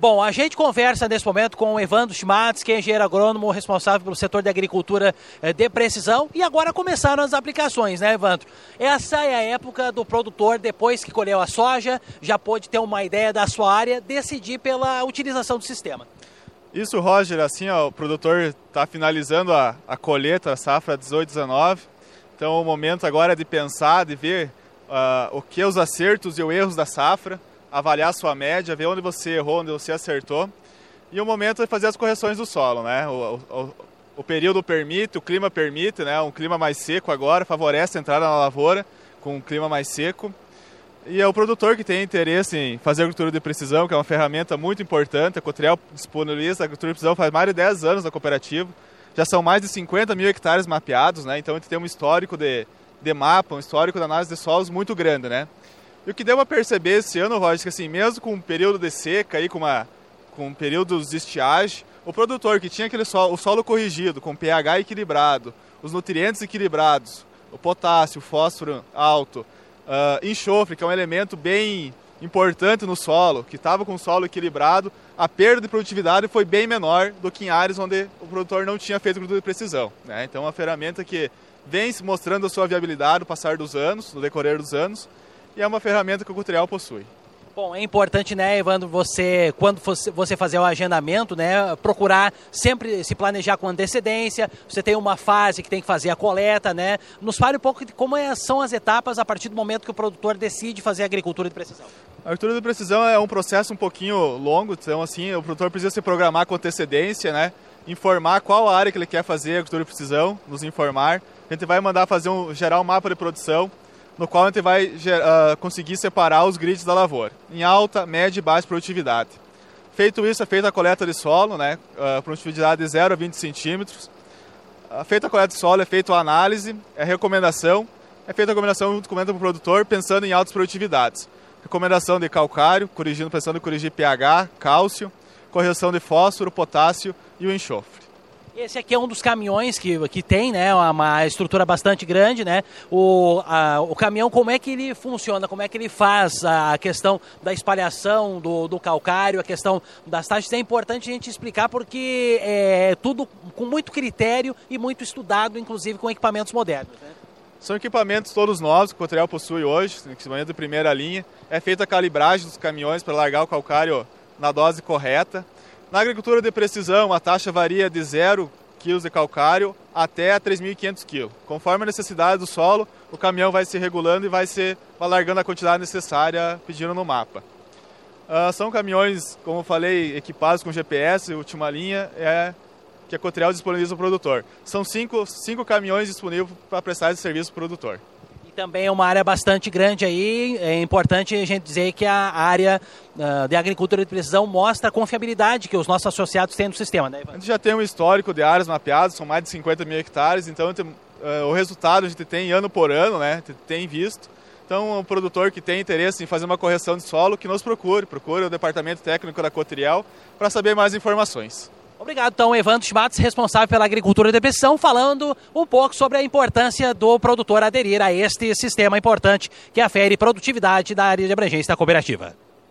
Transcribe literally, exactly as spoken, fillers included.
Bom, a gente conversa nesse momento com o Evandro Schmatz, que é engenheiro agrônomo responsável pelo setor de agricultura de precisão, e agora começaram as aplicações, né, Evandro? Essa é a época do produtor, depois que colheu a soja, já pôde ter uma ideia da sua área, decidir pela utilização do sistema. Isso, Roger, assim, ó, o produtor está finalizando a, a colheita, a safra dezoito, dezenove, então o momento agora é de pensar, de ver uh, o que os acertos e os erros da safra, avaliar a sua média, ver onde você errou, onde você acertou. E o momento é fazer as correções do solo, né? O, o, o período permite, o clima permite, né? Um clima mais seco agora favorece a entrada na lavoura com um clima mais seco. E é o produtor que tem interesse em fazer agricultura de precisão, que é uma ferramenta muito importante. A Cotriel disponibiliza a agricultura de precisão faz mais de dez anos na cooperativa. Já são mais de cinquenta mil hectares mapeados, né? Então a gente tem um histórico de, de mapa, um histórico de análise de solos muito grande, né? E o que deu a perceber esse ano, Roger, que assim, mesmo com um período de seca, aí, com, uma, com períodos de estiagem, o produtor que tinha aquele solo, o solo corrigido, com pH equilibrado, os nutrientes equilibrados, o potássio, o fósforo alto, uh, enxofre, que é um elemento bem importante no solo, que estava com o solo equilibrado, a perda de produtividade foi bem menor do que em áreas onde o produtor não tinha feito agricultura de precisão, né? Então é uma ferramenta que vem se mostrando a sua viabilidade no passar dos anos, no decorrer dos anos, e é uma ferramenta que o Cotriel possui. Bom, é importante, né, Evandro, você, quando você fazer o agendamento, né, procurar sempre se planejar com antecedência. Você tem uma fase que tem que fazer a coleta, né? Nos fale um pouco de como é, são as etapas a partir do momento que o produtor decide fazer agricultura de precisão. A agricultura de precisão é um processo um pouquinho longo, então assim, o produtor precisa se programar com antecedência, né? Informar qual área que ele quer fazer agricultura de precisão, nos informar. A gente vai mandar fazer um, gerar um mapa de produção, no qual a gente vai uh, conseguir separar os grids da lavoura, em alta, média e baixa produtividade. Feito isso, é feita a coleta de solo, né, uh, produtividade de zero a vinte centímetros. Uh, feita a coleta de solo, é feita a análise, é recomendação, é feita a recomendação junto com o produtor, pensando em altas produtividades. Recomendação de calcário, corrigindo, pensando em corrigir pH, cálcio, correção de fósforo, potássio e o enxofre. Esse aqui é um dos caminhões que, que tem, né, uma estrutura bastante grande, né? O, a, o caminhão, como é que ele funciona? Como é que ele faz a questão da espalhação do, do calcário, a questão das taxas? É importante a gente explicar porque é tudo com muito critério e muito estudado, inclusive com equipamentos modernos, né? São equipamentos todos novos que o Cotriel possui hoje, equipamento de primeira linha. É feita a calibragem dos caminhões para largar o calcário na dose correta. Na agricultura de precisão, a taxa varia de zero quilos de calcário até três mil e quinhentos quilos. Conforme a necessidade do solo, o caminhão vai se regulando e vai se vai largando a quantidade necessária pedindo no mapa. Uh, são caminhões, como eu falei, equipados com G P S, última linha, é, que a Cotriel disponibiliza ao produtor. São cinco, cinco caminhões disponíveis para prestar esse serviço para o produtor. Também é uma área bastante grande aí, é importante a gente dizer que a área uh, de agricultura de precisão mostra a confiabilidade que os nossos associados têm no sistema, né, Ivan? A gente já tem um histórico de áreas mapeadas, são mais de cinquenta mil hectares, então uh, o resultado a gente tem ano por ano, né, a gente tem visto. Então o produtor que tem interesse em fazer uma correção de solo, que nos procure, procure o departamento técnico da Cotriel para saber mais informações. Obrigado, então, Evandro Schmatz, responsável pela agricultura de precisão, falando um pouco sobre a importância do produtor aderir a este sistema importante que afere produtividade da área de abrangência da cooperativa.